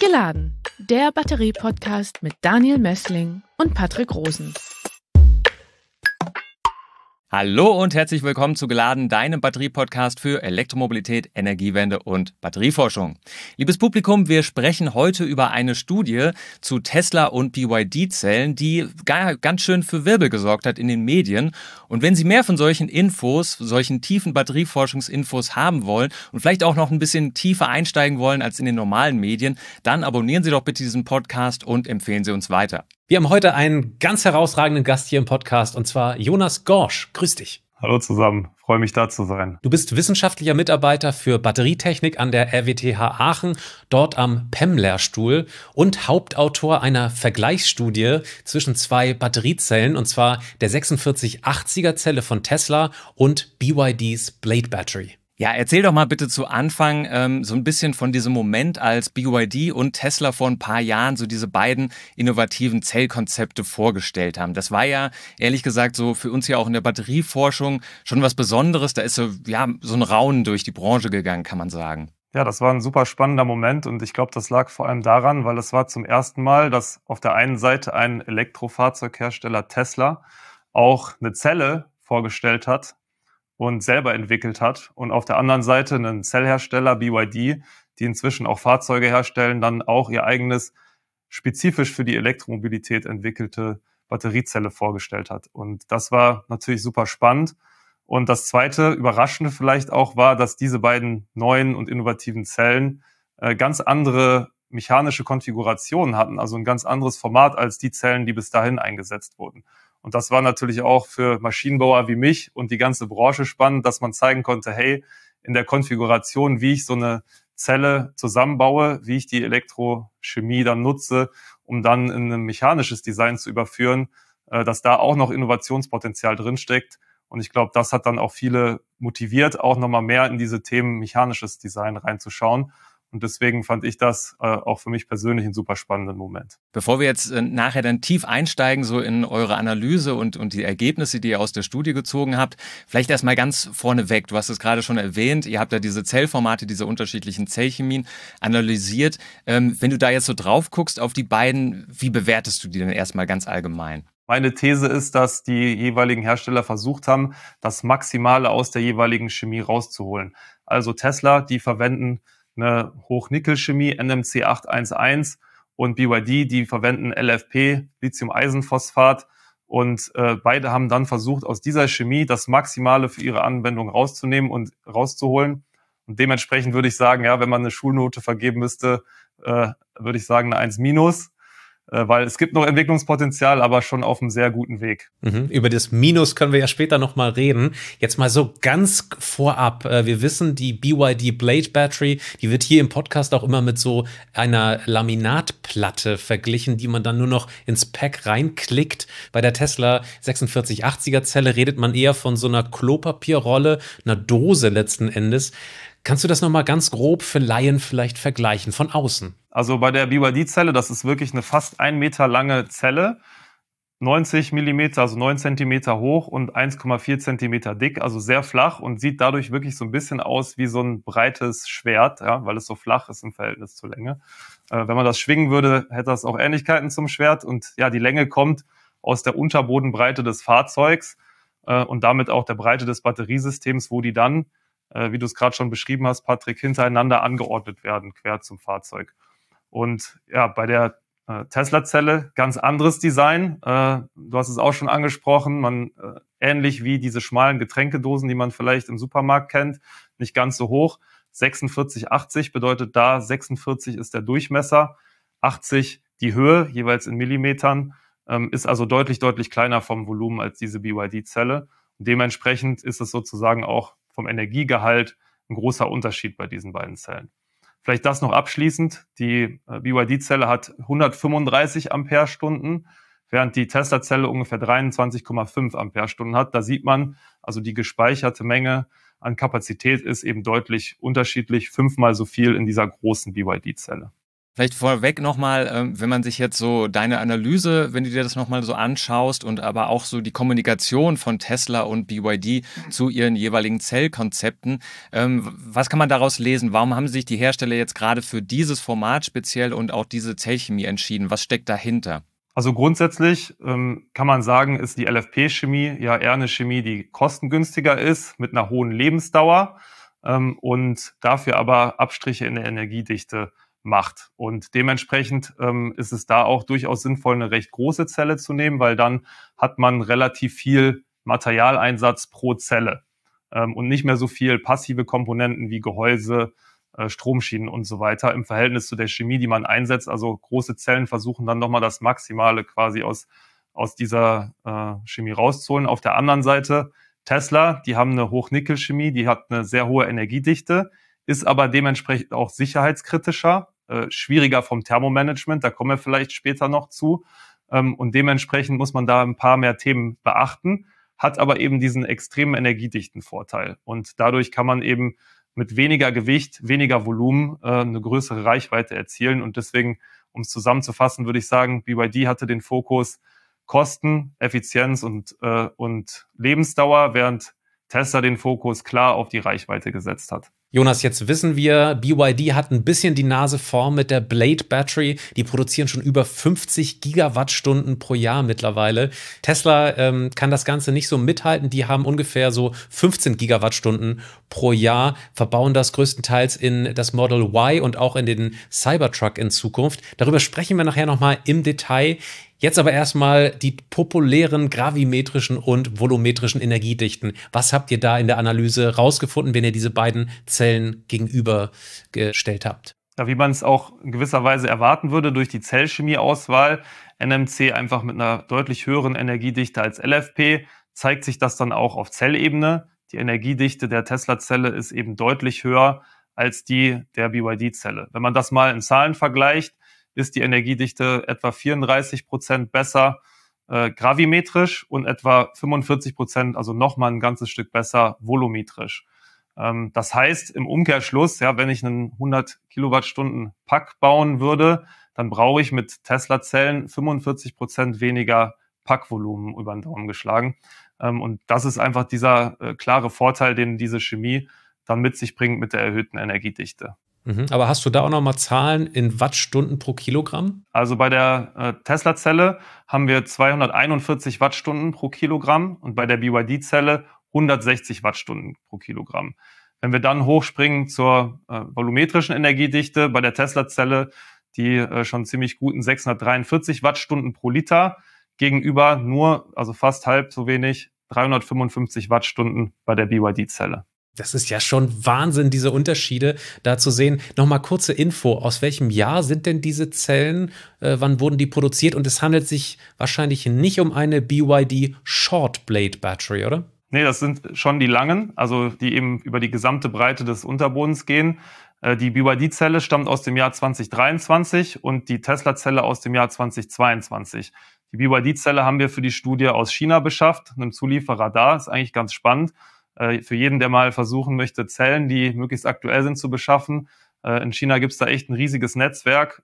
Geladen, der Batterie-Podcast mit Daniel Mössling und Patrick Rosen. Hallo und herzlich willkommen zu Geladen, deinem Batterie-Podcast für Elektromobilität, Energiewende und Batterieforschung. Liebes Publikum, wir sprechen heute über eine Studie zu Tesla und BYD-Zellen, die ganz schön für Wirbel gesorgt hat in den Medien. Und wenn Sie mehr von solchen Infos, solchen tiefen Batterieforschungsinfos haben wollen und vielleicht auch noch ein bisschen tiefer einsteigen wollen als in den normalen Medien, dann abonnieren Sie doch bitte diesen Podcast und empfehlen Sie uns weiter. Wir haben heute einen ganz herausragenden Gast hier im Podcast, und zwar Jonas Gorsch. Grüß dich. Hallo zusammen, freue mich da zu sein. Du bist wissenschaftlicher Mitarbeiter für Batterietechnik an der RWTH Aachen, dort am PEM-Lehrstuhl und Hauptautor einer Vergleichsstudie zwischen zwei Batteriezellen, und zwar der 4680er Zelle von Tesla und BYDs Blade Battery. Ja, erzähl doch mal bitte zu Anfang so ein bisschen von diesem Moment, als BYD und Tesla vor ein paar Jahren so diese beiden innovativen Zellkonzepte vorgestellt haben. Das war ja, ehrlich gesagt, so für uns ja auch in der Batterieforschung schon was Besonderes. Da ist so ein Raunen durch die Branche gegangen, kann man sagen. Ja, das war ein super spannender Moment und ich glaube, das lag vor allem daran, weil es war zum ersten Mal, dass auf der einen Seite ein Elektrofahrzeughersteller Tesla auch eine Zelle vorgestellt hat und selber entwickelt hat. Und auf der anderen Seite einen Zellhersteller, BYD, die inzwischen auch Fahrzeuge herstellen, dann auch ihr eigenes, spezifisch für die Elektromobilität entwickelte Batteriezelle vorgestellt hat. Und das war natürlich super spannend. Und das zweite, Überraschende vielleicht auch, war, dass diese beiden neuen und innovativen Zellen ganz andere mechanische Konfigurationen hatten, also ein ganz anderes Format als die Zellen, die bis dahin eingesetzt wurden. Und das war natürlich auch für Maschinenbauer wie mich und die ganze Branche spannend, dass man zeigen konnte, hey, in der Konfiguration, wie ich so eine Zelle zusammenbaue, wie ich die Elektrochemie dann nutze, um dann in ein mechanisches Design zu überführen, dass da auch noch Innovationspotenzial drinsteckt. Und ich glaube, das hat dann auch viele motiviert, auch nochmal mehr in diese Themen mechanisches Design reinzuschauen. Und deswegen fand ich das auch für mich persönlich einen super spannenden Moment. Bevor wir jetzt nachher dann tief einsteigen, so in eure Analyse und die Ergebnisse, die ihr aus der Studie gezogen habt, vielleicht erstmal ganz vorneweg. Du hast es gerade schon erwähnt, ihr habt ja diese Zellformate, diese unterschiedlichen Zellchemien analysiert. Wenn du da jetzt so drauf guckst auf die beiden, wie bewertest du die denn erstmal ganz allgemein? Meine These ist, dass die jeweiligen Hersteller versucht haben, das Maximale aus der jeweiligen Chemie rauszuholen. Also Tesla, die verwenden eine Hochnickelchemie, NMC 811, und BYD, die verwenden LFP, Lithium-Eisenphosphat. Und beide haben dann versucht, aus dieser Chemie das Maximale für ihre Anwendung rauszunehmen und rauszuholen. Und dementsprechend würde ich sagen, ja, wenn man eine Schulnote vergeben müsste, würde ich sagen eine 1-, weil es gibt noch Entwicklungspotenzial, aber schon auf einem sehr guten Weg. Über das Minus können wir ja später nochmal reden. Jetzt mal so ganz vorab. Wir wissen, die BYD Blade Battery, die wird hier im Podcast auch immer mit so einer Laminatplatte verglichen, die man dann nur noch ins Pack reinklickt. Bei der Tesla 4680er Zelle redet man eher von so einer Klopapierrolle, einer Dose letzten Endes. Kannst du das nochmal ganz grob für Laien vielleicht vergleichen, von außen? Also bei der BYD-Zelle, das ist wirklich eine fast 1 Meter lange Zelle, 90 Millimeter, also 9 Zentimeter hoch und 1,4 Zentimeter dick, also sehr flach und sieht dadurch wirklich so ein bisschen aus wie so ein breites Schwert, ja, weil es so flach ist im Verhältnis zur Länge. Wenn man das schwingen würde, hätte das auch Ähnlichkeiten zum Schwert. Und ja, die Länge kommt aus der Unterbodenbreite des Fahrzeugs und damit auch der Breite des Batteriesystems, wo die dann, wie du es gerade schon beschrieben hast, Patrick, hintereinander angeordnet werden, quer zum Fahrzeug. Und ja, bei der Tesla-Zelle ganz anderes Design. Du hast es auch schon angesprochen, ähnlich wie diese schmalen Getränkedosen, die man vielleicht im Supermarkt kennt, nicht ganz so hoch. 4680 bedeutet da, 46 ist der Durchmesser, 80 die Höhe, jeweils in Millimetern, ist also deutlich, deutlich kleiner vom Volumen als diese BYD-Zelle. Und dementsprechend ist es sozusagen auch vom Energiegehalt ein großer Unterschied bei diesen beiden Zellen. Vielleicht das noch abschließend. Die BYD-Zelle hat 135 Ampere-Stunden, während die Tesla-Zelle ungefähr 23,5 Ampere-Stunden hat. Da sieht man, also die gespeicherte Menge an Kapazität ist eben deutlich unterschiedlich, 5-mal so viel in dieser großen BYD-Zelle. Vielleicht vorweg nochmal, wenn man sich jetzt so deine Analyse, wenn du dir das nochmal so anschaust und aber auch so die Kommunikation von Tesla und BYD zu ihren jeweiligen Zellkonzepten, was kann man daraus lesen? Warum haben sich die Hersteller jetzt gerade für dieses Format speziell und auch diese Zellchemie entschieden? Was steckt dahinter? Also grundsätzlich kann man sagen, ist die LFP-Chemie ja eher eine Chemie, die kostengünstiger ist, mit einer hohen Lebensdauer und dafür aber Abstriche in der Energiedichte macht. Und dementsprechend ist es da auch durchaus sinnvoll, eine recht große Zelle zu nehmen, weil dann hat man relativ viel Materialeinsatz pro Zelle und nicht mehr so viel passive Komponenten wie Gehäuse, Stromschienen und so weiter im Verhältnis zu der Chemie, die man einsetzt. Also große Zellen versuchen dann nochmal das Maximale quasi aus dieser Chemie rauszuholen. Auf der anderen Seite Tesla, die haben eine Hochnickelchemie, die hat eine sehr hohe Energiedichte, ist aber dementsprechend auch sicherheitskritischer, schwieriger vom Thermomanagement, da kommen wir vielleicht später noch zu. Und dementsprechend muss man da ein paar mehr Themen beachten, hat aber eben diesen extremen energiedichten Vorteil. Und dadurch kann man eben mit weniger Gewicht, weniger Volumen eine größere Reichweite erzielen. Und deswegen, um es zusammenzufassen, würde ich sagen, BYD hatte den Fokus Kosten, Effizienz und Lebensdauer, während Tesla den Fokus klar auf die Reichweite gesetzt hat. Jonas, jetzt wissen wir, BYD hat ein bisschen die Nase vorn mit der Blade Battery. Die produzieren schon über 50 Gigawattstunden pro Jahr mittlerweile. Tesla kann das Ganze nicht so mithalten. Die haben ungefähr so 15 Gigawattstunden pro Jahr, verbauen das größtenteils in das Model Y und auch in den Cybertruck in Zukunft. Darüber sprechen wir nachher nochmal im Detail. Jetzt aber erstmal die populären gravimetrischen und volumetrischen Energiedichten. Was habt ihr da in der Analyse rausgefunden, wenn ihr diese beiden Zellen gegenübergestellt habt? Ja, wie man es auch in gewisser Weise erwarten würde durch die Zellchemieauswahl, NMC einfach mit einer deutlich höheren Energiedichte als LFP, zeigt sich das dann auch auf Zellebene. Die Energiedichte der Tesla-Zelle ist eben deutlich höher als die der BYD-Zelle. Wenn man das mal in Zahlen vergleicht, ist die Energiedichte etwa 34% besser gravimetrisch und etwa 45%, also nochmal ein ganzes Stück besser volumetrisch. Das heißt im Umkehrschluss, ja, wenn ich einen 100 Kilowattstunden Pack bauen würde, dann brauche ich mit Tesla-Zellen 45% weniger Packvolumen über den Daumen geschlagen. Und das ist einfach dieser klare Vorteil, den diese Chemie dann mit sich bringt mit der erhöhten Energiedichte. Aber hast du da auch nochmal Zahlen in Wattstunden pro Kilogramm? Also bei der Tesla-Zelle haben wir 241 Wattstunden pro Kilogramm und bei der BYD-Zelle 160 Wattstunden pro Kilogramm. Wenn wir dann hochspringen zur volumetrischen Energiedichte, bei der Tesla-Zelle die schon ziemlich guten 643 Wattstunden pro Liter gegenüber nur, also fast halb so wenig, 355 Wattstunden bei der BYD-Zelle. Das ist ja schon Wahnsinn, diese Unterschiede da zu sehen. Nochmal kurze Info. Aus welchem Jahr sind denn diese Zellen? Wann wurden die produziert? Und es handelt sich wahrscheinlich nicht um eine BYD Short Blade Battery, oder? Nee, das sind schon die langen, also die eben über die gesamte Breite des Unterbodens gehen. Die BYD-Zelle stammt aus dem Jahr 2023 und die Tesla-Zelle aus dem Jahr 2022. Die BYD-Zelle haben wir für die Studie aus China beschafft, einem Zulieferer da. Ist eigentlich ganz spannend. Für jeden, der mal versuchen möchte, Zellen, die möglichst aktuell sind, zu beschaffen. In China gibt es da echt ein riesiges Netzwerk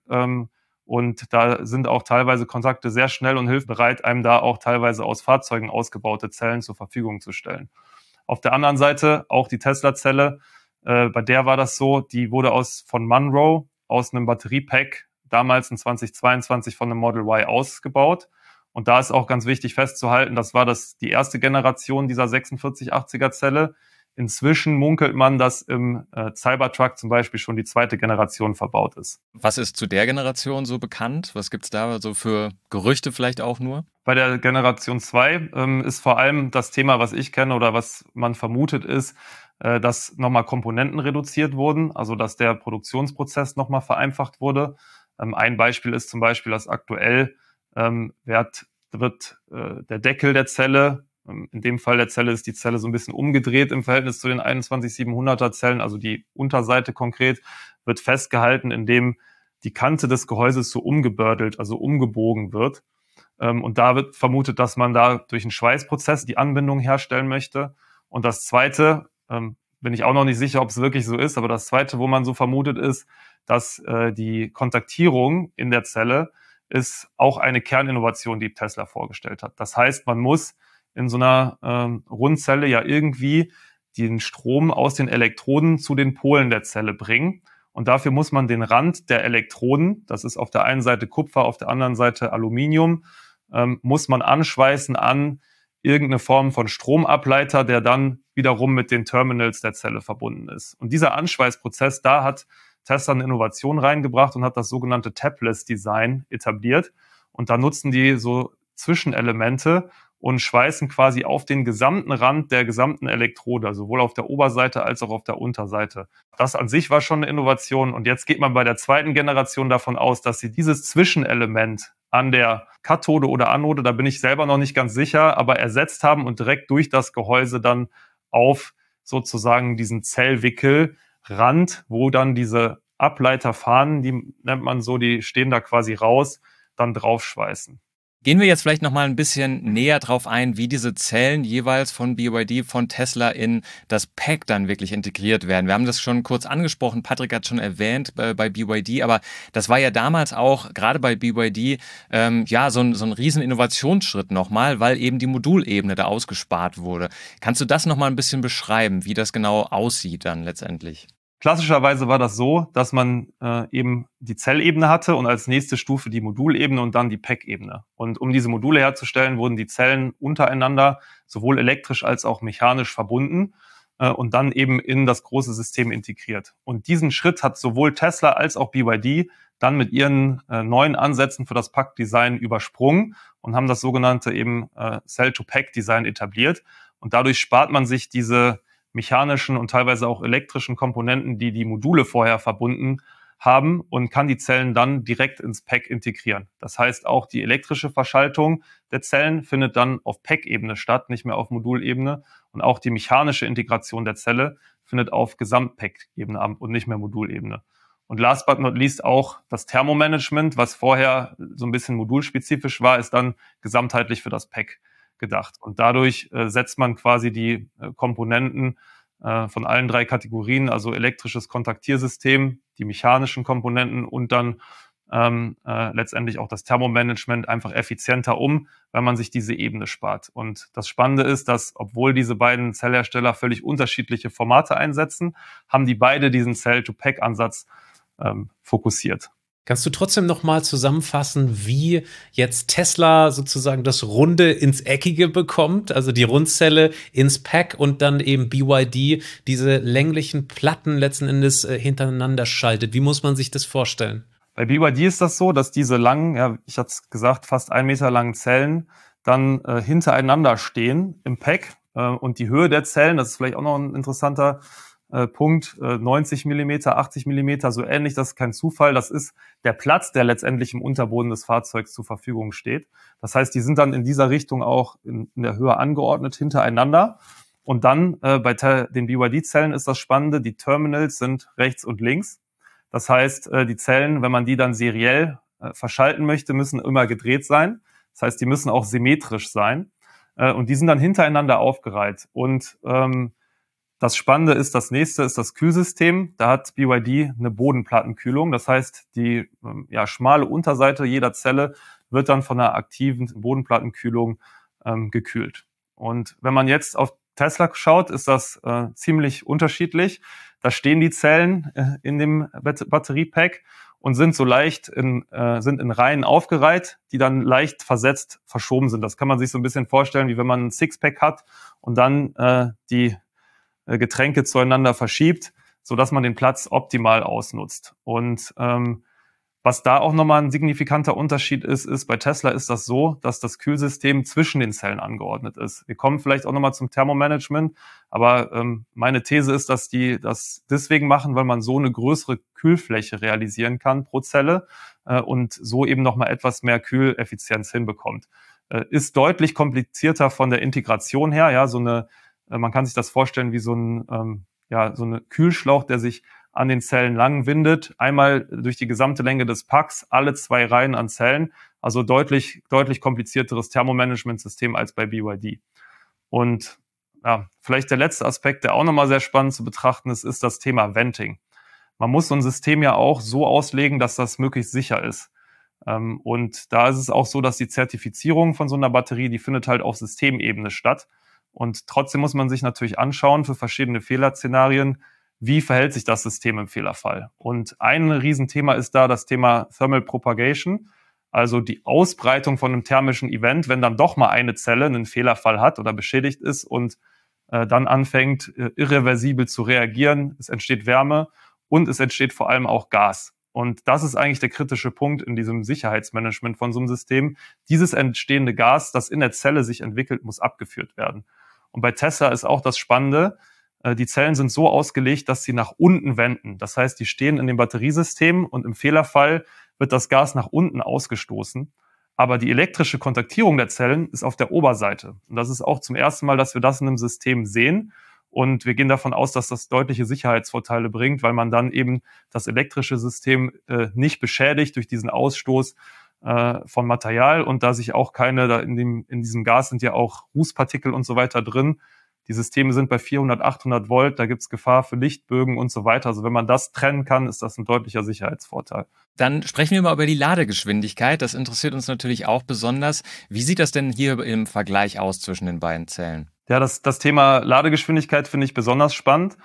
und da sind auch teilweise Kontakte sehr schnell und hilfsbereit, einem da auch teilweise aus Fahrzeugen ausgebaute Zellen zur Verfügung zu stellen. Auf der anderen Seite auch die Tesla-Zelle, bei der war das so, die wurde von Monroe aus einem Batteriepack damals in 2022 von einem Model Y ausgebaut. Und da ist auch ganz wichtig festzuhalten, das war die erste Generation dieser 4680er Zelle. Inzwischen munkelt man, dass im Cybertruck zum Beispiel schon die zweite Generation verbaut ist. Was ist zu der Generation so bekannt? Was gibt es da so für Gerüchte vielleicht auch nur? Bei der Generation 2 ist vor allem das Thema, was ich kenne oder was man vermutet, ist, dass nochmal Komponenten reduziert wurden, also dass der Produktionsprozess nochmal vereinfacht wurde. Ein Beispiel ist zum Beispiel, dass aktuell wird der Deckel der Zelle, in dem Fall der Zelle ist die Zelle so ein bisschen umgedreht im Verhältnis zu den 21700er Zellen, also die Unterseite konkret, wird festgehalten, indem die Kante des Gehäuses so umgebördelt, also umgebogen wird. Und da wird vermutet, dass man da durch einen Schweißprozess die Anbindung herstellen möchte. Und das Zweite, bin ich auch noch nicht sicher, ob es wirklich so ist, aber das Zweite, wo man so vermutet, ist, dass die Kontaktierung in der Zelle ist auch eine Kerninnovation, die Tesla vorgestellt hat. Das heißt, man muss in so einer Rundzelle ja irgendwie den Strom aus den Elektroden zu den Polen der Zelle bringen. Und dafür muss man den Rand der Elektroden, das ist auf der einen Seite Kupfer, auf der anderen Seite Aluminium, muss man anschweißen an irgendeine Form von Stromableiter, der dann wiederum mit den Terminals der Zelle verbunden ist. Und dieser Anschweißprozess, da hat Tesla eine Innovation reingebracht und hat das sogenannte Tabless-Design etabliert. Und da nutzen die so Zwischenelemente und schweißen quasi auf den gesamten Rand der gesamten Elektrode, sowohl auf der Oberseite als auch auf der Unterseite. Das an sich war schon eine Innovation. Und jetzt geht man bei der zweiten Generation davon aus, dass sie dieses Zwischenelement an der Kathode oder Anode, da bin ich selber noch nicht ganz sicher, aber ersetzt haben und direkt durch das Gehäuse dann auf sozusagen diesen Zellwickelrand, wo dann diese Ableiterfahnen, die nennt man so, die stehen da quasi raus, dann draufschweißen. Gehen wir jetzt vielleicht noch mal ein bisschen näher drauf ein, wie diese Zellen jeweils von BYD, von Tesla in das Pack dann wirklich integriert werden. Wir haben das schon kurz angesprochen, Patrick hat schon erwähnt bei BYD, aber das war ja damals auch, gerade bei BYD, so ein riesen Innovationsschritt nochmal, weil eben die Modulebene da ausgespart wurde. Kannst du das nochmal ein bisschen beschreiben, wie das genau aussieht dann letztendlich? Klassischerweise war das so, dass man eben die Zellebene hatte und als nächste Stufe die Modulebene und dann die Pack-Ebene. Und um diese Module herzustellen, wurden die Zellen untereinander sowohl elektrisch als auch mechanisch verbunden und dann eben in das große System integriert. Und diesen Schritt hat sowohl Tesla als auch BYD dann mit ihren neuen Ansätzen für das Pack-Design übersprungen und haben das sogenannte eben Cell-to-Pack-Design etabliert. Und dadurch spart man sich diese mechanischen und teilweise auch elektrischen Komponenten, die die Module vorher verbunden haben und kann die Zellen dann direkt ins Pack integrieren. Das heißt, auch die elektrische Verschaltung der Zellen findet dann auf Pack-Ebene statt, nicht mehr auf Modulebene. Und auch die mechanische Integration der Zelle findet auf Gesamt-Pack-Ebene ab und nicht mehr Modulebene. Und last but not least auch das Thermomanagement, was vorher so ein bisschen modulspezifisch war, ist dann gesamtheitlich für das Pack gedacht. Und dadurch setzt man quasi die Komponenten von allen drei Kategorien, also elektrisches Kontaktiersystem, die mechanischen Komponenten und dann letztendlich auch das Thermomanagement einfach effizienter um, weil man sich diese Ebene spart. Und das Spannende ist, dass obwohl diese beiden Zellhersteller völlig unterschiedliche Formate einsetzen, haben die beide diesen Cell-to-Pack-Ansatz fokussiert. Kannst du trotzdem noch mal zusammenfassen, wie jetzt Tesla sozusagen das Runde ins Eckige bekommt, also die Rundzelle ins Pack und dann eben BYD diese länglichen Platten letzten Endes hintereinander schaltet? Wie muss man sich das vorstellen? Bei BYD ist das so, dass diese langen, ja, ich hatte es gesagt, fast 1 Meter langen Zellen dann hintereinander stehen im Pack und die Höhe der Zellen, das ist vielleicht auch noch ein interessanter Punkt, 90 Millimeter, 80 Millimeter, so ähnlich, das ist kein Zufall. Das ist der Platz, der letztendlich im Unterboden des Fahrzeugs zur Verfügung steht. Das heißt, die sind dann in dieser Richtung auch in der Höhe angeordnet, hintereinander. Und dann bei den BYD-Zellen ist das Spannende, die Terminals sind rechts und links. Das heißt, die Zellen, wenn man die dann seriell verschalten möchte, müssen immer gedreht sein. Das heißt, die müssen auch symmetrisch sein. Und die sind dann hintereinander aufgereiht. Und das Spannende ist, das nächste ist das Kühlsystem. Da hat BYD eine Bodenplattenkühlung. Das heißt, die schmale Unterseite jeder Zelle wird dann von einer aktiven Bodenplattenkühlung gekühlt. Und wenn man jetzt auf Tesla schaut, ist das ziemlich unterschiedlich. Da stehen die Zellen in dem Batteriepack und sind so leicht sind in Reihen aufgereiht, die dann leicht versetzt verschoben sind. Das kann man sich so ein bisschen vorstellen, wie wenn man ein Sixpack hat und dann die Getränke zueinander verschiebt, so dass man den Platz optimal ausnutzt. Und was da auch nochmal ein signifikanter Unterschied ist bei Tesla ist das so, dass das Kühlsystem zwischen den Zellen angeordnet ist. Wir kommen vielleicht auch nochmal zum Thermomanagement, aber meine These ist, dass die das deswegen machen, weil man so eine größere Kühlfläche realisieren kann pro Zelle und so eben nochmal etwas mehr Kühleffizienz hinbekommt. Ist deutlich komplizierter von der Integration her, ja, man kann sich das vorstellen wie so eine Kühlschlauch, der sich an den Zellen lang windet, einmal durch die gesamte Länge des Packs, alle 2 Reihen an Zellen, also deutlich komplizierteres Thermomanagementsystem als bei BYD. Und ja, vielleicht der letzte Aspekt, der auch nochmal sehr spannend zu betrachten ist das Thema Venting. man muss so ein System ja auch so auslegen, dass das möglichst sicher ist. Und da ist es auch so, dass die Zertifizierung von so einer Batterie, die findet halt auf Systemebene statt. Und trotzdem muss man sich natürlich anschauen für verschiedene Fehlerszenarien, wie verhält sich das System im Fehlerfall. Und ein Riesenthema ist da das Thema Thermal Propagation, also die Ausbreitung von einem thermischen Event, wenn dann doch mal eine Zelle einen Fehlerfall hat oder beschädigt ist und dann anfängt, irreversibel zu reagieren. Es entsteht Wärme und es entsteht vor allem auch Gas. Und das ist eigentlich der kritische Punkt in diesem Sicherheitsmanagement von so einem System. Dieses entstehende Gas, das in der Zelle sich entwickelt, muss abgeführt werden. Und bei Tesla ist auch das Spannende, die Zellen sind so ausgelegt, dass sie nach unten wenden. Das heißt, die stehen in dem Batteriesystem und im Fehlerfall wird das Gas nach unten ausgestoßen. Aber die elektrische Kontaktierung der Zellen ist auf der Oberseite. Und das ist auch zum ersten Mal, dass wir das in einem System sehen. Und wir gehen davon aus, dass das deutliche Sicherheitsvorteile bringt, weil man dann eben das elektrische System nicht beschädigt durch diesen Ausstoß von Material. Und da sich auch in diesem Gas sind ja auch Rußpartikel und so weiter drin. Die Systeme sind bei 400, 800 Volt, da gibt es Gefahr für Lichtbögen und so weiter. Also wenn man das trennen kann, ist das ein deutlicher Sicherheitsvorteil. Dann sprechen wir mal über die Ladegeschwindigkeit. Das interessiert uns natürlich auch besonders. Wie sieht das denn hier im Vergleich aus zwischen den beiden Zellen? Ja, das Thema Ladegeschwindigkeit finde ich besonders spannend,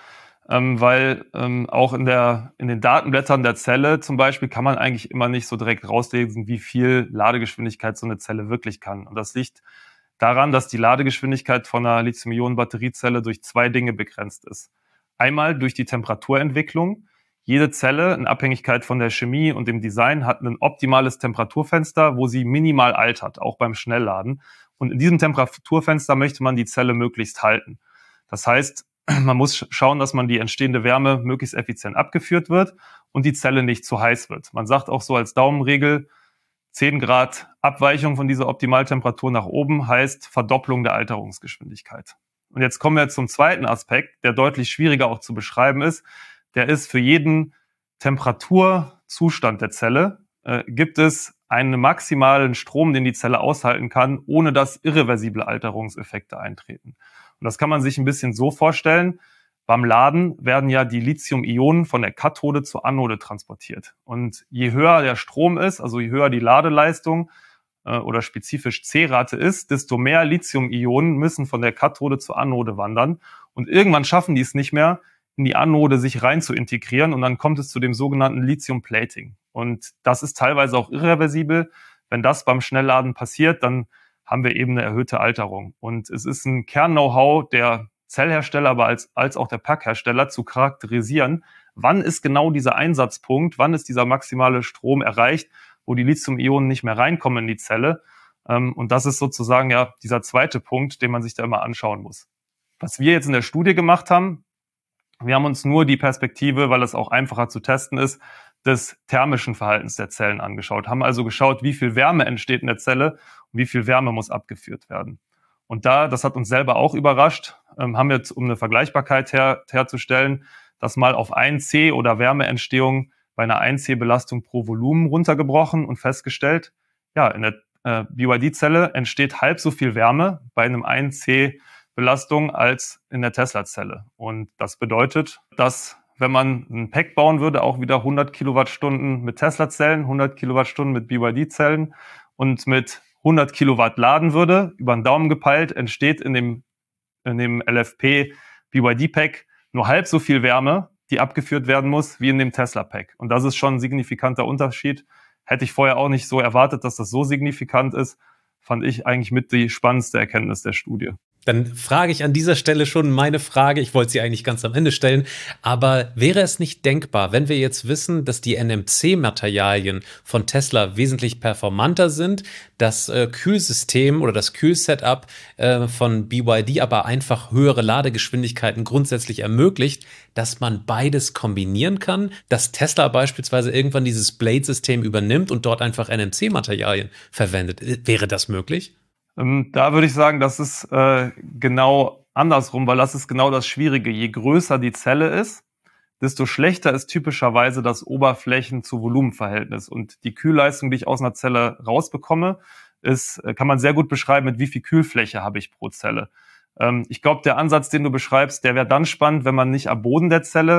weil auch in den Datenblättern der Zelle zum Beispiel kann man eigentlich immer nicht so direkt rauslesen, wie viel Ladegeschwindigkeit so eine Zelle wirklich kann. Und das liegt daran, dass die Ladegeschwindigkeit von einer Lithium-Ionen-Batteriezelle durch zwei Dinge begrenzt ist. Einmal durch die Temperaturentwicklung. Jede Zelle, in Abhängigkeit von der Chemie und dem Design, hat ein optimales Temperaturfenster, wo sie minimal altert, auch beim Schnellladen. Und in diesem Temperaturfenster möchte man die Zelle möglichst halten. Das heißt, man muss schauen, dass man die entstehende Wärme möglichst effizient abgeführt wird und die Zelle nicht zu heiß wird. Man sagt auch so als Daumenregel, 10 Grad Abweichung von dieser Optimaltemperatur nach oben heißt Verdopplung der Alterungsgeschwindigkeit. Und jetzt kommen wir zum zweiten Aspekt, der deutlich schwieriger auch zu beschreiben ist. Der ist für jeden Temperaturzustand der Zelle, gibt es einen maximalen Strom, den die Zelle aushalten kann, ohne dass irreversible Alterungseffekte eintreten. Und das kann man sich ein bisschen so vorstellen. Beim Laden werden ja die Lithium-Ionen von der Kathode zur Anode transportiert. Und je höher der Strom ist, also je höher die Ladeleistung oder spezifisch C-Rate ist, desto mehr Lithium-Ionen müssen von der Kathode zur Anode wandern. Und irgendwann schaffen die es nicht mehr, in die Anode sich rein zu integrieren. Und dann kommt es zu dem sogenannten Lithium-Plating. Und das ist teilweise auch irreversibel. Wenn das beim Schnellladen passiert, dann haben wir eben eine erhöhte Alterung. Und es ist ein Kern-Know-how der Zellhersteller, aber als auch der Packhersteller zu charakterisieren, wann ist genau dieser Einsatzpunkt, wann ist dieser maximale Strom erreicht, wo die Lithium-Ionen nicht mehr reinkommen in die Zelle. Und das ist sozusagen ja dieser zweite Punkt, den man sich da immer anschauen muss. Was wir jetzt in der Studie gemacht haben, wir haben uns nur die Perspektive, weil es auch einfacher zu testen ist, des thermischen Verhaltens der Zellen angeschaut. Haben also geschaut, wie viel Wärme entsteht in der Zelle und wie viel Wärme muss abgeführt werden. Und das hat uns selber auch überrascht, haben wir jetzt, um eine Vergleichbarkeit herzustellen, das mal auf 1 C oder Wärmeentstehung bei einer 1 C Belastung pro Volumen runtergebrochen und festgestellt, ja, in der BYD-Zelle entsteht halb so viel Wärme bei einem 1 C Belastung als in der Tesla-Zelle. Und das bedeutet, dass wenn man ein Pack bauen würde, auch wieder 100 Kilowattstunden mit Tesla-Zellen, 100 Kilowattstunden mit BYD-Zellen und mit 100 Kilowatt laden würde, über den Daumen gepeilt, entsteht in dem LFP BYD-Pack nur halb so viel Wärme, die abgeführt werden muss, wie in dem Tesla-Pack. Und das ist schon ein signifikanter Unterschied. Hätte ich vorher auch nicht so erwartet, dass das so signifikant ist. Fand ich eigentlich mit die spannendste Erkenntnis der Studie. Dann frage ich an dieser Stelle schon meine Frage. Ich wollte sie eigentlich ganz am Ende stellen. Aber wäre es nicht denkbar, wenn wir jetzt wissen, dass die NMC-Materialien von Tesla wesentlich performanter sind, das Kühlsystem oder das Kühlsetup von BYD aber einfach höhere Ladegeschwindigkeiten grundsätzlich ermöglicht, dass man beides kombinieren kann, dass Tesla beispielsweise irgendwann dieses Blade-System übernimmt und dort einfach NMC-Materialien verwendet? Wäre das möglich? Da würde ich sagen, das ist genau andersrum, weil das ist genau das Schwierige. Je größer die Zelle ist, desto schlechter ist typischerweise das Oberflächen-zu-Volumen-Verhältnis. Und die Kühlleistung, die ich aus einer Zelle rausbekomme, kann man sehr gut beschreiben, mit wie viel Kühlfläche habe ich pro Zelle. Ich glaube, der Ansatz, den du beschreibst, der wäre dann spannend, wenn man nicht am Boden der Zelle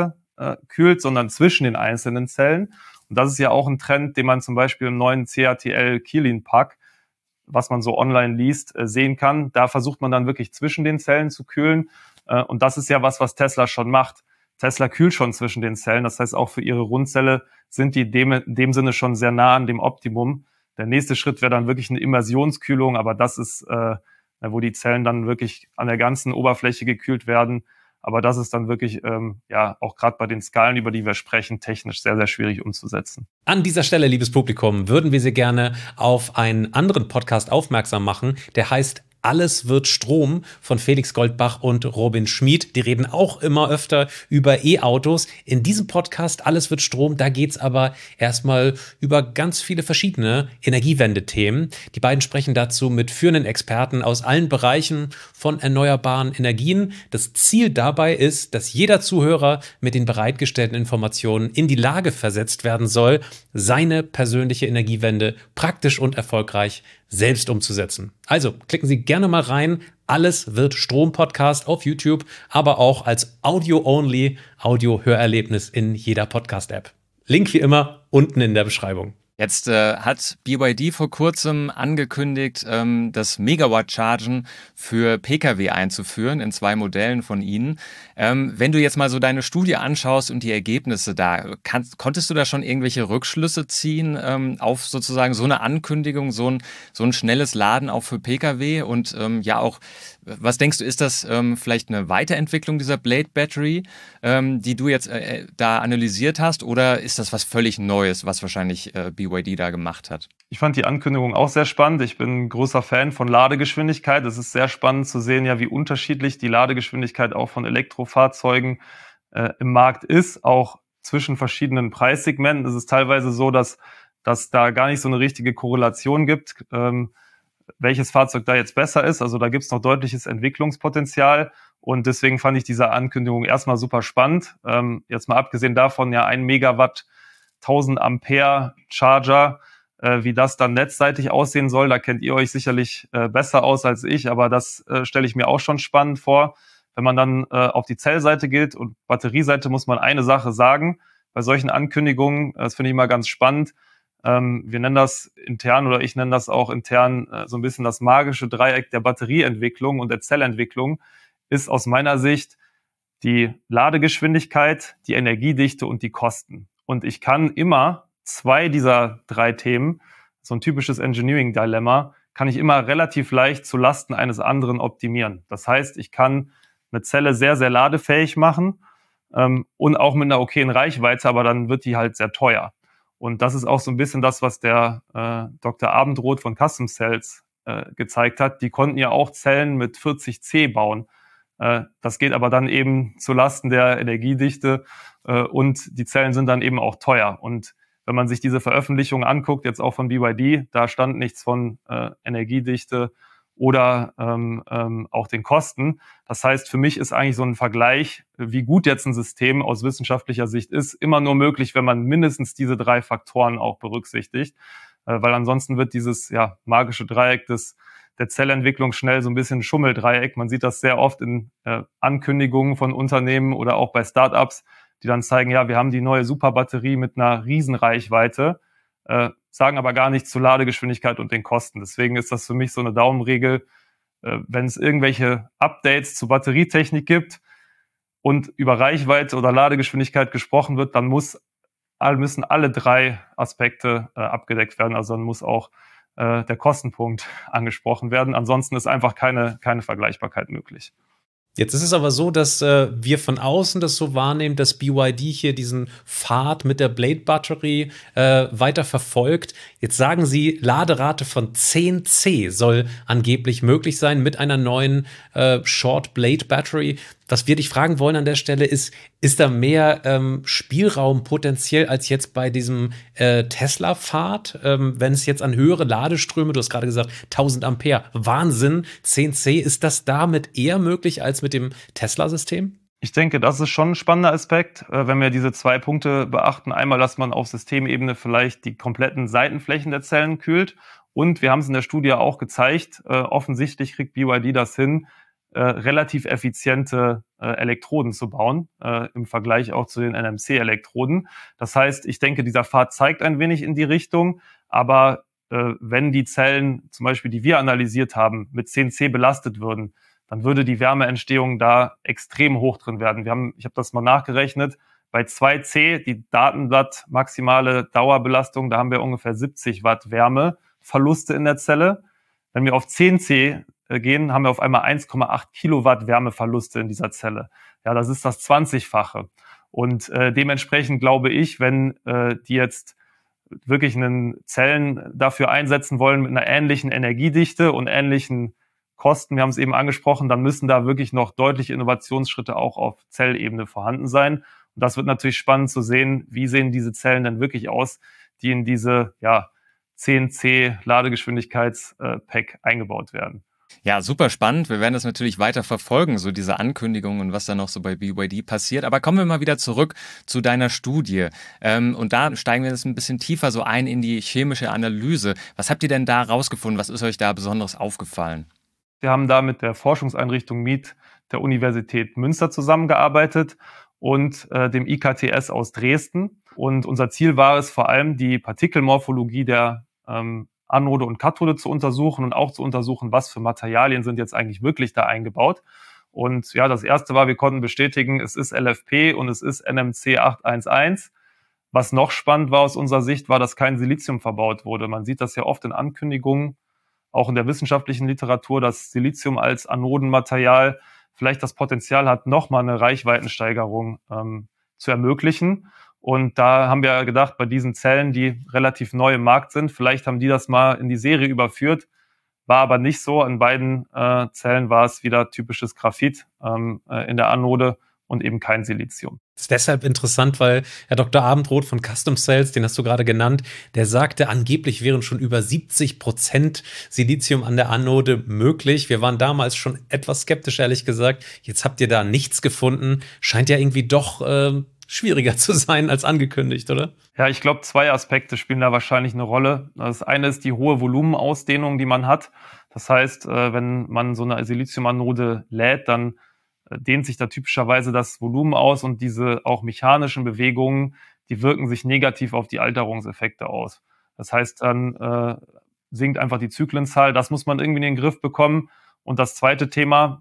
kühlt, sondern zwischen den einzelnen Zellen. Und das ist ja auch ein Trend, den man zum Beispiel im neuen CATL Kielin Pack, was man so online liest, sehen kann. Da versucht man dann wirklich zwischen den Zellen zu kühlen. Und das ist ja was Tesla schon macht. Tesla kühlt schon zwischen den Zellen. Das heißt, auch für ihre Rundzelle sind die in dem Sinne schon sehr nah an dem Optimum. Der nächste Schritt wäre dann wirklich eine Immersionskühlung, aber das ist, wo die Zellen dann wirklich an der ganzen Oberfläche gekühlt werden. Aber das ist dann wirklich, auch gerade bei den Skalen, über die wir sprechen, technisch sehr, sehr schwierig umzusetzen. An dieser Stelle, liebes Publikum, würden wir Sie gerne auf einen anderen Podcast aufmerksam machen, der heißt Alles wird Strom von Felix Goldbach und Robin Schmid. Die reden auch immer öfter über E-Autos. In diesem Podcast Alles wird Strom, da geht's aber erstmal über ganz viele verschiedene Energiewende-Themen. Die beiden sprechen dazu mit führenden Experten aus allen Bereichen von erneuerbaren Energien. Das Ziel dabei ist, dass jeder Zuhörer mit den bereitgestellten Informationen in die Lage versetzt werden soll, seine persönliche Energiewende praktisch und erfolgreich selbst umzusetzen. Also klicken Sie gerne mal rein. Alles wird Strom-Podcast auf YouTube, aber auch als Audio-only Audio-Hörerlebnis in jeder Podcast-App. Link wie immer unten in der Beschreibung. Jetzt hat BYD vor kurzem angekündigt, das Megawatt-Chargen für Pkw einzuführen in 2 Modellen von ihnen. Wenn du jetzt mal so deine Studie anschaust und die Ergebnisse da, konntest du da schon irgendwelche Rückschlüsse ziehen auf sozusagen so eine Ankündigung, so ein schnelles Laden auch für Pkw? Und auch, was denkst du, ist das vielleicht eine Weiterentwicklung dieser Blade Battery, die du jetzt da analysiert hast? Oder ist das was völlig Neues, was wahrscheinlich BYD da gemacht hat? Ich fand die Ankündigung auch sehr spannend. Ich bin ein großer Fan von Ladegeschwindigkeit. Es ist sehr spannend zu sehen, ja, wie unterschiedlich die Ladegeschwindigkeit auch von Elektrofahrzeugen im Markt ist, auch zwischen verschiedenen Preissegmenten. Es ist teilweise so, dass da gar nicht so eine richtige Korrelation gibt, welches Fahrzeug da jetzt besser ist. Also da gibt es noch deutliches Entwicklungspotenzial. Und deswegen fand ich diese Ankündigung erstmal super spannend. Jetzt mal abgesehen davon, ja, 1 Megawatt, 1000 Ampere Charger, wie das dann netzseitig aussehen soll, da kennt ihr euch sicherlich besser aus als ich, aber das stelle ich mir auch schon spannend vor. Wenn man dann auf die Zellseite geht und Batterieseite, muss man eine Sache sagen. Bei solchen Ankündigungen, das finde ich immer ganz spannend, wir nennen das intern oder ich nenne das auch intern so ein bisschen das magische Dreieck der Batterieentwicklung und der Zellentwicklung, ist aus meiner Sicht die Ladegeschwindigkeit, die Energiedichte und die Kosten. Und ich kann immer 2 dieser 3 Themen, so ein typisches Engineering-Dilemma, kann ich immer relativ leicht zu Lasten eines anderen optimieren. Das heißt, ich kann eine Zelle sehr, sehr ladefähig machen und auch mit einer okayen Reichweite, aber dann wird die halt sehr teuer. Und das ist auch so ein bisschen das, was der Dr. Abendroth von Custom Cells gezeigt hat. Die konnten ja auch Zellen mit 40 C bauen. Das geht aber dann eben zu Lasten der Energiedichte und die Zellen sind dann eben auch teuer. Und wenn man sich diese Veröffentlichungen anguckt, jetzt auch von BYD, da stand nichts von Energiedichte oder auch den Kosten. Das heißt, für mich ist eigentlich so ein Vergleich, wie gut jetzt ein System aus wissenschaftlicher Sicht ist, immer nur möglich, wenn man mindestens diese 3 Faktoren auch berücksichtigt. Weil ansonsten wird dieses magische Dreieck der Zellentwicklung schnell so ein bisschen Schummeldreieck. Man sieht das sehr oft in Ankündigungen von Unternehmen oder auch bei Startups, die dann zeigen, ja, wir haben die neue Superbatterie mit einer Riesenreichweite, sagen aber gar nichts zur Ladegeschwindigkeit und den Kosten. Deswegen ist das für mich so eine Daumenregel, wenn es irgendwelche Updates zur Batterietechnik gibt und über Reichweite oder Ladegeschwindigkeit gesprochen wird, dann müssen alle 3 Aspekte abgedeckt werden. Also dann muss auch der Kostenpunkt angesprochen werden. Ansonsten ist einfach keine Vergleichbarkeit möglich. Jetzt ist es aber so, dass wir von außen das so wahrnehmen, dass BYD hier diesen Pfad mit der Blade Battery weiter verfolgt. Jetzt sagen Sie, Laderate von 10 C soll angeblich möglich sein mit einer neuen Short Blade Battery. Was wir dich fragen wollen an der Stelle ist da mehr Spielraum potenziell als jetzt bei diesem Tesla-Pfad, wenn es jetzt an höhere Ladeströme, du hast gerade gesagt 1000 Ampere, Wahnsinn, 10C, ist das damit eher möglich als mit dem Tesla-System? Ich denke, das ist schon ein spannender Aspekt, wenn wir diese 2 Punkte beachten. Einmal, dass man auf Systemebene vielleicht die kompletten Seitenflächen der Zellen kühlt. Und wir haben es in der Studie auch gezeigt, offensichtlich kriegt BYD das hin, relativ effiziente Elektroden zu bauen, im Vergleich auch zu den NMC-Elektroden. Das heißt, ich denke, dieser Pfad zeigt ein wenig in die Richtung, aber wenn die Zellen, zum Beispiel die wir analysiert haben, mit 10C belastet würden, dann würde die Wärmeentstehung da extrem hoch drin werden. Ich habe das mal nachgerechnet, bei 2C, die Datenblatt maximale Dauerbelastung, da haben wir ungefähr 70 Watt Wärmeverluste in der Zelle. Wenn wir auf 10C gehen, haben wir auf einmal 1,8 Kilowatt Wärmeverluste in dieser Zelle. Ja, das ist das 20-fache. Und dementsprechend glaube ich, wenn die jetzt wirklich einen Zellen dafür einsetzen wollen mit einer ähnlichen Energiedichte und ähnlichen Kosten, wir haben es eben angesprochen, dann müssen da wirklich noch deutliche Innovationsschritte auch auf Zellebene vorhanden sein. Und das wird natürlich spannend zu sehen, wie sehen diese Zellen denn wirklich aus, die in diese 10C Ladegeschwindigkeits-Pack eingebaut werden. Ja, super spannend. Wir werden das natürlich weiter verfolgen, so diese Ankündigungen und was da noch so bei BYD passiert. Aber kommen wir mal wieder zurück zu deiner Studie. Und da steigen wir jetzt ein bisschen tiefer so ein in die chemische Analyse. Was habt ihr denn da rausgefunden? Was ist euch da Besonderes aufgefallen? Wir haben da mit der Forschungseinrichtung MIET der Universität Münster zusammengearbeitet und dem IKTS aus Dresden. Und unser Ziel war es vor allem, die Partikelmorphologie der Anode und Kathode zu untersuchen und auch zu untersuchen, was für Materialien sind jetzt eigentlich wirklich da eingebaut. Und ja, das erste war, wir konnten bestätigen, es ist LFP und es ist NMC 811. Was noch spannend war aus unserer Sicht, war, dass kein Silizium verbaut wurde. Man sieht das ja oft in Ankündigungen, auch in der wissenschaftlichen Literatur, dass Silizium als Anodenmaterial vielleicht das Potenzial hat, nochmal eine Reichweitensteigerung zu ermöglichen. Und da haben wir gedacht, bei diesen Zellen, die relativ neu im Markt sind, vielleicht haben die das mal in die Serie überführt, war aber nicht so. An beiden Zellen war es wieder typisches Graphit in der Anode und eben kein Silizium. Das ist deshalb interessant, weil Herr Dr. Abendroth von Custom Cells, den hast du gerade genannt, der sagte, angeblich wären schon über 70% Silizium an der Anode möglich. Wir waren damals schon etwas skeptisch, ehrlich gesagt. Jetzt habt ihr da nichts gefunden. Scheint ja irgendwie doch schwieriger zu sein als angekündigt, oder? Ja, ich glaube, zwei Aspekte spielen da wahrscheinlich eine Rolle. Das eine ist die hohe Volumenausdehnung, die man hat. Das heißt, wenn man so eine Siliziumanode lädt, dann dehnt sich da typischerweise das Volumen aus und diese auch mechanischen Bewegungen, die wirken sich negativ auf die Alterungseffekte aus. Das heißt, dann sinkt einfach die Zyklenzahl. Das muss man irgendwie in den Griff bekommen. Und das zweite Thema,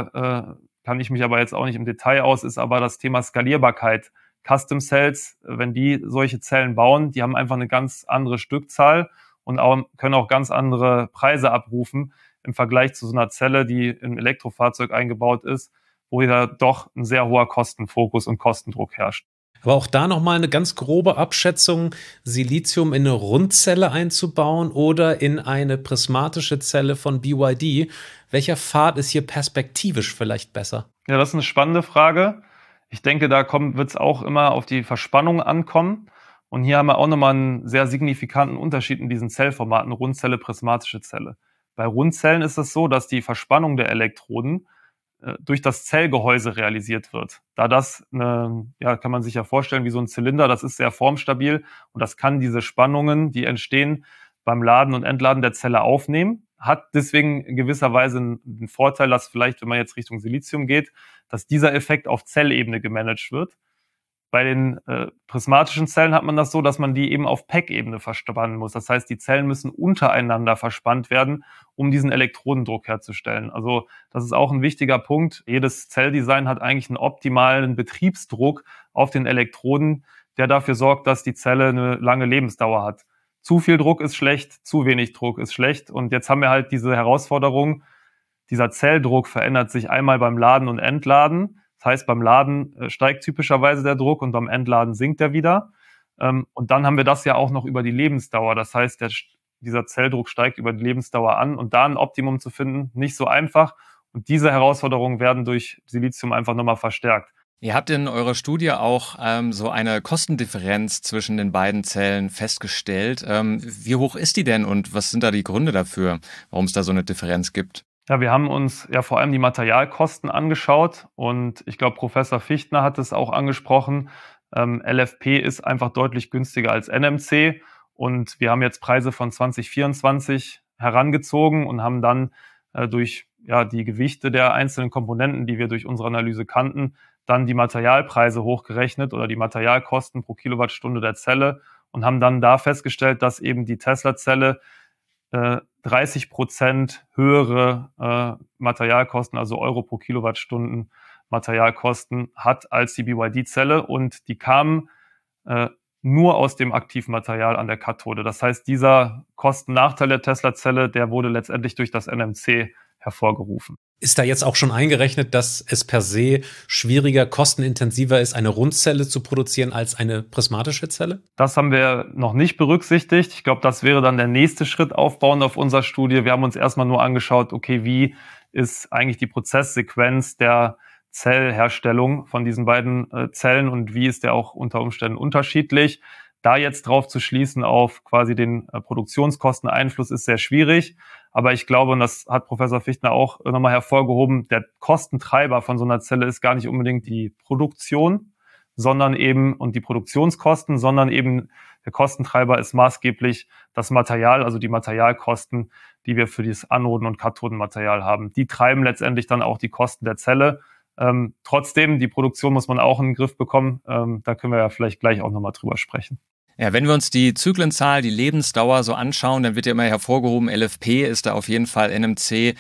da kann ich mich aber jetzt auch nicht im Detail aus, ist aber das Thema Skalierbarkeit. Custom Cells, wenn die solche Zellen bauen, die haben einfach eine ganz andere Stückzahl und können auch ganz andere Preise abrufen im Vergleich zu so einer Zelle, die im Elektrofahrzeug eingebaut ist, wo ja doch ein sehr hoher Kostenfokus und Kostendruck herrscht. Aber auch da nochmal eine ganz grobe Abschätzung, Silizium in eine Rundzelle einzubauen oder in eine prismatische Zelle von BYD. Welcher Pfad ist hier perspektivisch vielleicht besser? Ja, das ist eine spannende Frage. Ich denke, da wird es auch immer auf die Verspannung ankommen. Und hier haben wir auch nochmal einen sehr signifikanten Unterschied in diesen Zellformaten, Rundzelle, prismatische Zelle. Bei Rundzellen ist es so, dass die Verspannung der Elektroden durch das Zellgehäuse realisiert wird. Da das, kann man sich ja vorstellen, wie so ein Zylinder, das ist sehr formstabil und das kann diese Spannungen, die entstehen, beim Laden und Entladen der Zelle aufnehmen. Hat deswegen in gewisser Weise einen Vorteil, dass vielleicht, wenn man jetzt Richtung Silizium geht, dass dieser Effekt auf Zellebene gemanagt wird. Bei den prismatischen Zellen hat man das so, dass man die eben auf Pack-Ebene verspannen muss. Das heißt, die Zellen müssen untereinander verspannt werden, um diesen Elektrodendruck herzustellen. Also das ist auch ein wichtiger Punkt. Jedes Zelldesign hat eigentlich einen optimalen Betriebsdruck auf den Elektroden, der dafür sorgt, dass die Zelle eine lange Lebensdauer hat. Zu viel Druck ist schlecht, zu wenig Druck ist schlecht. Und jetzt haben wir halt diese Herausforderung, dieser Zelldruck verändert sich einmal beim Laden und Entladen. Das heißt, beim Laden steigt typischerweise der Druck und beim Entladen sinkt er wieder. Und dann haben wir das ja auch noch über die Lebensdauer. Das heißt, dieser Zelldruck steigt über die Lebensdauer an und da ein Optimum zu finden, nicht so einfach. Und diese Herausforderungen werden durch Silizium einfach nochmal verstärkt. Ihr habt in eurer Studie auch so eine Kostendifferenz zwischen den beiden Zellen festgestellt. Wie hoch ist die denn und was sind da die Gründe dafür, warum es da so eine Differenz gibt? Ja, wir haben uns ja vor allem die Materialkosten angeschaut und ich glaube, Professor Fichtner hat es auch angesprochen. LFP ist einfach deutlich günstiger als NMC und wir haben jetzt Preise von 2024 herangezogen und haben dann durch die Gewichte der einzelnen Komponenten, die wir durch unsere Analyse kannten, dann die Materialpreise hochgerechnet oder die Materialkosten pro Kilowattstunde der Zelle und haben dann da festgestellt, dass eben die Tesla-Zelle 30% höhere Materialkosten, also Euro pro Kilowattstunden Materialkosten hat als die BYD-Zelle, und die kamen nur aus dem Aktivmaterial an der Kathode. Das heißt, dieser Kosten-Nachteil der Tesla-Zelle, der wurde letztendlich durch das NMC hervorgerufen. Ist da jetzt auch schon eingerechnet, dass es per se schwieriger, kostenintensiver ist, eine Rundzelle zu produzieren als eine prismatische Zelle? Das haben wir noch nicht berücksichtigt. Ich glaube, das wäre dann der nächste Schritt aufbauend auf unserer Studie. Wir haben uns erstmal nur angeschaut, okay, wie ist eigentlich die Prozesssequenz der Zellherstellung von diesen beiden Zellen und wie ist der auch unter Umständen unterschiedlich. Da jetzt drauf zu schließen auf quasi den Produktionskosteneinfluss ist sehr schwierig. Aber ich glaube, und das hat Professor Fichtner auch nochmal hervorgehoben, der Kostentreiber von so einer Zelle ist gar nicht unbedingt die Produktion, sondern eben, und die Produktionskosten, sondern eben der Kostentreiber ist maßgeblich das Material, also die Materialkosten, die wir für dieses Anoden- und Kathodenmaterial haben. Die treiben letztendlich dann auch die Kosten der Zelle. Trotzdem, die Produktion muss man auch in den Griff bekommen. Da können wir ja vielleicht gleich auch nochmal drüber sprechen. Ja, wenn wir uns die Zyklenzahl, die Lebensdauer so anschauen, dann wird ja immer hervorgehoben, LFP ist da auf jeden Fall NMC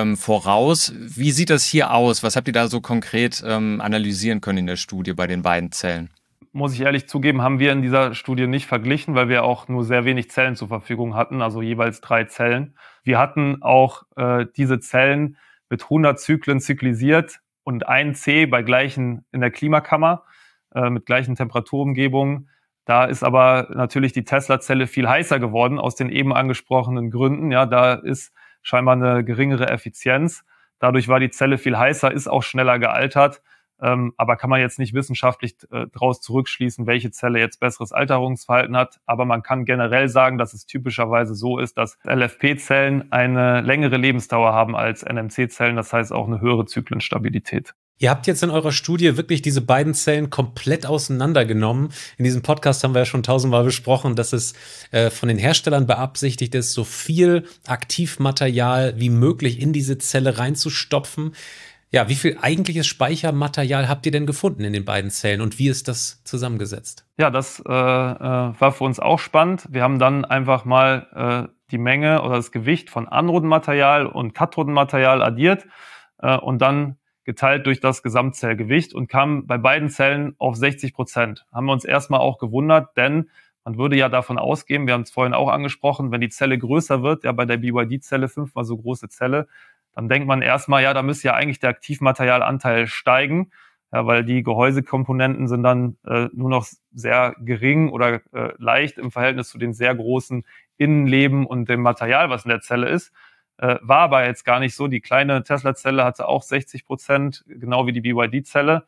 voraus. Wie sieht das hier aus? Was habt ihr da so konkret analysieren können in der Studie bei den beiden Zellen? Muss ich ehrlich zugeben, haben wir in dieser Studie nicht verglichen, weil wir auch nur sehr wenig Zellen zur Verfügung hatten, also jeweils 3 Zellen. Wir hatten auch diese Zellen mit 100 Zyklen zyklisiert und 1 C bei gleichen in der Klimakammer mit gleichen Temperaturumgebungen. Da ist aber natürlich die Tesla-Zelle viel heißer geworden aus den eben angesprochenen Gründen. Ja, da ist scheinbar eine geringere Effizienz. Dadurch war die Zelle viel heißer, ist auch schneller gealtert. Aber kann man jetzt nicht wissenschaftlich daraus zurückschließen, welche Zelle jetzt besseres Alterungsverhalten hat. Aber man kann generell sagen, dass es typischerweise so ist, dass LFP-Zellen eine längere Lebensdauer haben als NMC-Zellen. Das heißt auch eine höhere Zyklenstabilität. Ihr habt jetzt in eurer Studie wirklich diese beiden Zellen komplett auseinandergenommen. In diesem Podcast haben wir ja schon 1000-mal besprochen, dass es von den Herstellern beabsichtigt ist, so viel Aktivmaterial wie möglich in diese Zelle reinzustopfen. Ja, wie viel eigentliches Speichermaterial habt ihr denn gefunden in den beiden Zellen und wie ist das zusammengesetzt? Ja, das war für uns auch spannend. Wir haben dann einfach mal die Menge oder das Gewicht von Anodenmaterial und Kathodenmaterial addiert und dann geteilt durch das Gesamtzellgewicht und kamen bei beiden Zellen auf 60%. Haben wir uns erstmal auch gewundert, denn man würde ja davon ausgehen, wir haben es vorhin auch angesprochen, wenn die Zelle größer wird, ja bei der BYD-Zelle 5-mal so große Zelle, dann denkt man erstmal, ja, da müsste ja eigentlich der Aktivmaterialanteil steigen, ja, weil die Gehäusekomponenten sind dann nur noch sehr gering oder leicht im Verhältnis zu den sehr großen Innenleben und dem Material, was in der Zelle ist. War aber jetzt gar nicht so. Die kleine Tesla-Zelle hatte auch 60%, genau wie die BYD-Zelle.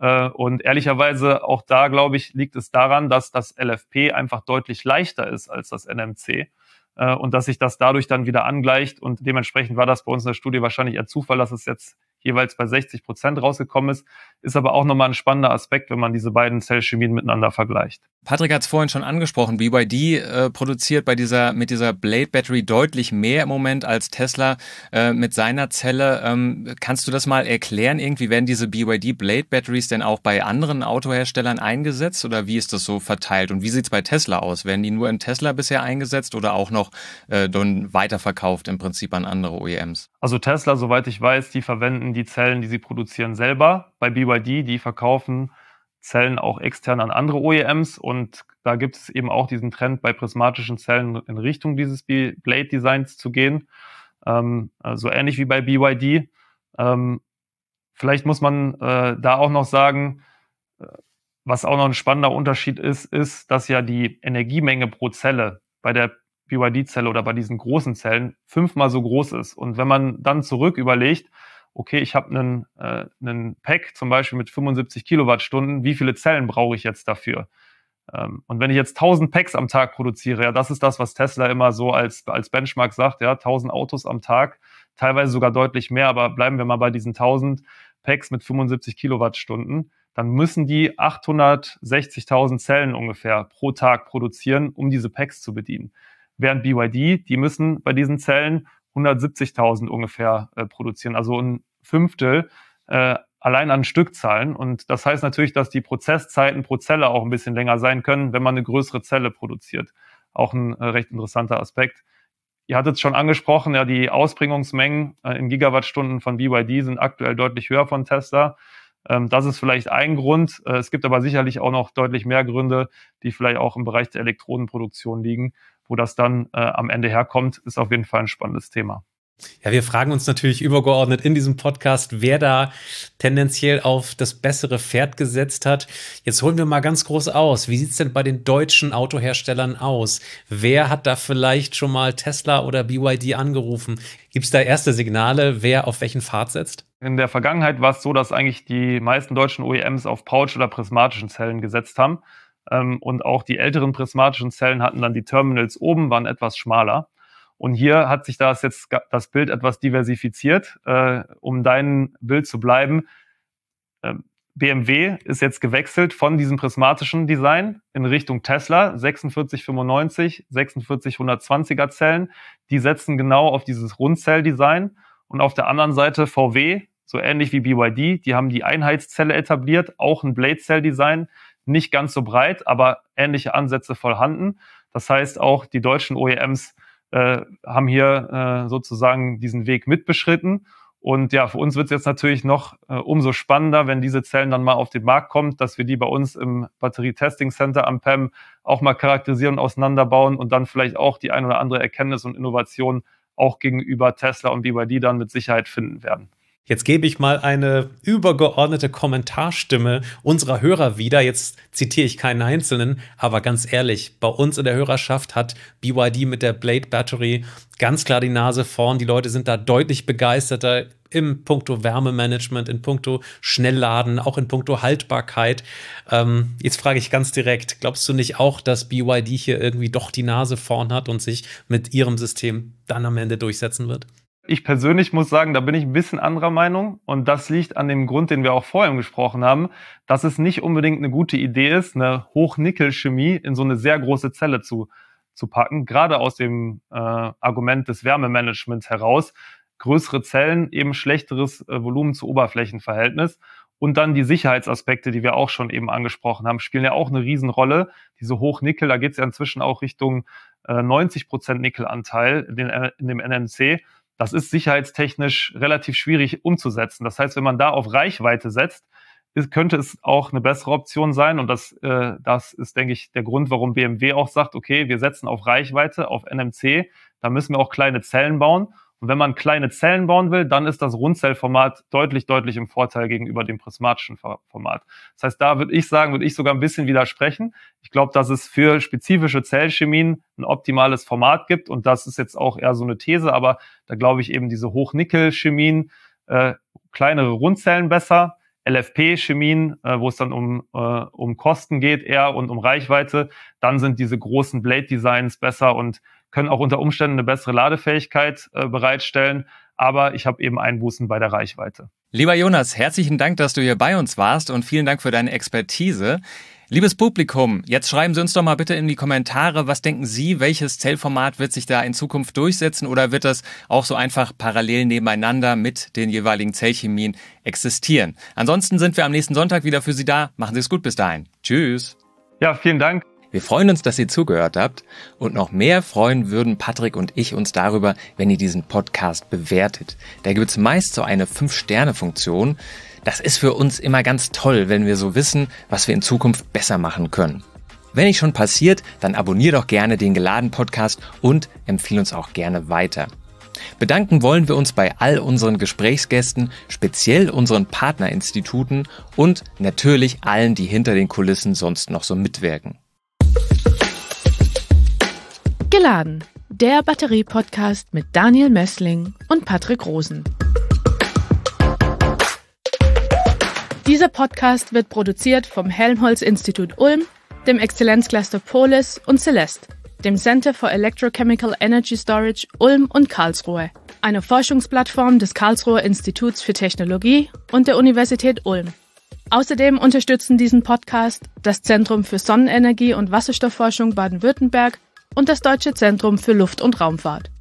Und ehrlicherweise auch da, glaube ich, liegt es daran, dass das LFP einfach deutlich leichter ist als das NMC. Und dass sich das dadurch dann wieder angleicht. Und dementsprechend war das bei uns in der Studie wahrscheinlich eher Zufall, dass es jetzt jeweils bei 60% rausgekommen ist. Ist aber auch nochmal ein spannender Aspekt, wenn man diese beiden Zellchemien miteinander vergleicht. Patrick hat es vorhin schon angesprochen, BYD produziert mit dieser Blade Battery deutlich mehr im Moment als Tesla mit seiner Zelle. Kannst du das mal erklären? Irgendwie werden diese BYD Blade Batteries denn auch bei anderen Autoherstellern eingesetzt oder wie ist das so verteilt? Und wie sieht es bei Tesla aus? Werden die nur in Tesla bisher eingesetzt oder auch noch dann weiterverkauft im Prinzip an andere OEMs? Also Tesla, soweit ich weiß, die verwenden die Zellen, die sie produzieren, selber. Bei BYD, die verkaufen Zellen auch extern an andere OEMs und da gibt es eben auch diesen Trend bei prismatischen Zellen in Richtung dieses Blade-Designs zu gehen, so ähnlich wie bei BYD. Vielleicht muss man da auch noch sagen, was auch noch ein spannender Unterschied ist, dass ja die Energiemenge pro Zelle bei der BYD-Zelle oder bei diesen großen Zellen 5-mal so groß ist. Und wenn man dann zurück überlegt, okay, ich habe einen Pack zum Beispiel mit 75 Kilowattstunden, wie viele Zellen brauche ich jetzt dafür? Und wenn ich jetzt 1000 Packs am Tag produziere, ja, das ist das, was Tesla immer so als Benchmark sagt, ja, 1000 Autos am Tag, teilweise sogar deutlich mehr, aber bleiben wir mal bei diesen 1000 Packs mit 75 Kilowattstunden, dann müssen die 860.000 Zellen ungefähr pro Tag produzieren, um diese Packs zu bedienen. Während BYD, die müssen bei diesen Zellen 170.000 ungefähr produzieren, also ein Fünftel allein an Stückzahlen. Und das heißt natürlich, dass die Prozesszeiten pro Zelle auch ein bisschen länger sein können, wenn man eine größere Zelle produziert. Auch ein recht interessanter Aspekt. Ihr hattet es schon angesprochen, ja, die Ausbringungsmengen in Gigawattstunden von BYD sind aktuell deutlich höher von Tesla. Das ist vielleicht ein Grund. Es gibt aber sicherlich auch noch deutlich mehr Gründe, die vielleicht auch im Bereich der Elektrodenproduktion liegen. Wo das dann am Ende herkommt, ist auf jeden Fall ein spannendes Thema. Ja, wir fragen uns natürlich übergeordnet in diesem Podcast, wer da tendenziell auf das bessere Pferd gesetzt hat. Jetzt holen wir mal ganz groß aus. Wie sieht es denn bei den deutschen Autoherstellern aus? Wer hat da vielleicht schon mal Tesla oder BYD angerufen? Gibt es da erste Signale, wer auf welchen Pfad setzt? In der Vergangenheit war es so, dass eigentlich die meisten deutschen OEMs auf Pouch- oder prismatischen Zellen gesetzt haben. Und auch die älteren prismatischen Zellen hatten dann die Terminals oben, waren etwas schmaler. Und hier hat sich das Bild etwas diversifiziert. Um dein Bild zu bleiben, BMW ist jetzt gewechselt von diesem prismatischen Design in Richtung Tesla, 4695, 4620er Zellen. Die setzen genau auf dieses Rundzelldesign. Und auf der anderen Seite VW, so ähnlich wie BYD, die haben die Einheitszelle etabliert, auch ein Blade-Cell-Design, nicht ganz so breit, aber ähnliche Ansätze vorhanden. Das heißt, auch die deutschen OEMs haben hier sozusagen diesen Weg mitbeschritten. Und ja, für uns wird es jetzt natürlich noch umso spannender, wenn diese Zellen dann mal auf den Markt kommen, dass wir die bei uns im Batterie-Testing Center am PEM auch mal charakterisieren und auseinanderbauen und dann vielleicht auch die ein oder andere Erkenntnis und Innovation auch gegenüber Tesla und BYD dann mit Sicherheit finden werden. Jetzt gebe ich mal eine übergeordnete Kommentarstimme unserer Hörer wieder. Jetzt zitiere ich keinen Einzelnen, aber ganz ehrlich, bei uns in der Hörerschaft hat BYD mit der Blade Battery ganz klar die Nase vorn. Die Leute sind da deutlich begeisterter im Punkto Wärmemanagement, in puncto Schnellladen, auch in puncto Haltbarkeit. Jetzt frage ich ganz direkt, glaubst du nicht auch, dass BYD hier irgendwie doch die Nase vorn hat und sich mit ihrem System dann am Ende durchsetzen wird? Ich persönlich muss sagen, da bin ich ein bisschen anderer Meinung und das liegt an dem Grund, den wir auch vorhin gesprochen haben, dass es nicht unbedingt eine gute Idee ist, eine Hochnickel-Chemie in so eine sehr große Zelle zu packen, gerade aus dem Argument des Wärmemanagements heraus. Größere Zellen, eben schlechteres Volumen zu Oberflächenverhältnis und dann die Sicherheitsaspekte, die wir auch schon eben angesprochen haben, spielen ja auch eine Riesenrolle. Diese Hochnickel, da geht es ja inzwischen auch Richtung 90% Nickelanteil in dem NMC. Das ist sicherheitstechnisch relativ schwierig umzusetzen. Das heißt, wenn man da auf Reichweite setzt, könnte es auch eine bessere Option sein. Und das ist, denke ich, der Grund, warum BMW auch sagt, okay, wir setzen auf Reichweite, auf NMC. Da müssen wir auch kleine Zellen bauen. Und wenn man kleine Zellen bauen will, dann ist das Rundzellformat deutlich im Vorteil gegenüber dem prismatischen Format. Das heißt, da würde ich sogar ein bisschen widersprechen. Ich glaube, dass es für spezifische Zellchemien ein optimales Format gibt. Und das ist jetzt auch eher so eine These, aber da glaube ich eben diese Hochnickel-Chemien, kleinere Rundzellen besser, LFP-Chemien, wo es dann um Kosten geht eher und um Reichweite, dann sind diese großen Blade-Designs besser und können auch unter Umständen eine bessere Ladefähigkeit bereitstellen. Aber ich habe eben Einbußen bei der Reichweite. Lieber Jonas, herzlichen Dank, dass du hier bei uns warst und vielen Dank für deine Expertise. Liebes Publikum, jetzt schreiben Sie uns doch mal bitte in die Kommentare, was denken Sie, welches Zellformat wird sich da in Zukunft durchsetzen oder wird das auch so einfach parallel nebeneinander mit den jeweiligen Zellchemien existieren? Ansonsten sind wir am nächsten Sonntag wieder für Sie da. Machen Sie es gut bis dahin. Tschüss. Ja, vielen Dank. Wir freuen uns, dass ihr zugehört habt und noch mehr freuen würden Patrick und ich uns darüber, wenn ihr diesen Podcast bewertet. Da gibt es meist so eine 5-Sterne-Funktion. Das ist für uns immer ganz toll, wenn wir so wissen, was wir in Zukunft besser machen können. Wenn nicht schon passiert, dann abonnier doch gerne den Geladen-Podcast und empfehle uns auch gerne weiter. Bedanken wollen wir uns bei all unseren Gesprächsgästen, speziell unseren Partnerinstituten und natürlich allen, die hinter den Kulissen sonst noch so mitwirken. Geladen, der Batterie-Podcast mit Daniel Messling und Patrick Rosen. Dieser Podcast wird produziert vom Helmholtz-Institut Ulm, dem Exzellenzcluster Polis und Celeste, dem Center for Electrochemical Energy Storage Ulm und Karlsruhe, eine Forschungsplattform des Karlsruher Instituts für Technologie und der Universität Ulm. Außerdem unterstützen diesen Podcast das Zentrum für Sonnenenergie und Wasserstoffforschung Baden-Württemberg und das Deutsche Zentrum für Luft- und Raumfahrt.